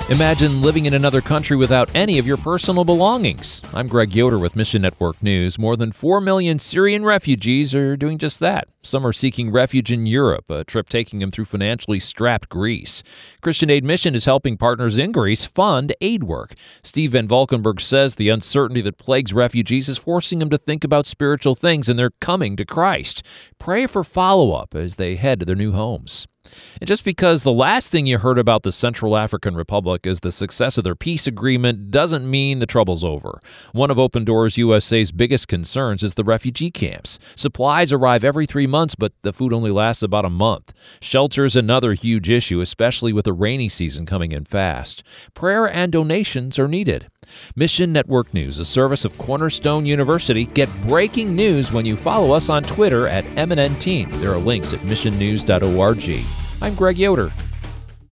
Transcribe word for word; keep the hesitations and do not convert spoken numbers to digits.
Imagine living in another country without any of your personal belongings. I'm Greg Yoder with Mission Network News. More than four million Syrian refugees are doing just that. Some are seeking refuge in Europe, a trip taking them through financially strapped Greece. Christian Aid Mission is helping partners in Greece fund aid work. Steve Van Valkenburg says the uncertainty that plagues refugees is forcing them to think about spiritual things, and they're coming to Christ. Pray for follow-up as they head to their new homes. And just because the last thing you heard about the Central African Republic is the success of their peace agreement doesn't mean the trouble's over. One of Open Doors U S A's biggest concerns is the refugee camps. Supplies arrive every three months, but the food only lasts about a month. Shelter's another huge issue, especially with the rainy season coming in fast. Prayer and donations are needed. Mission Network News, a service of Cornerstone University. Get breaking news when you follow us on Twitter at M N N Team. There are links at mission news dot org. I'm Greg Yoder.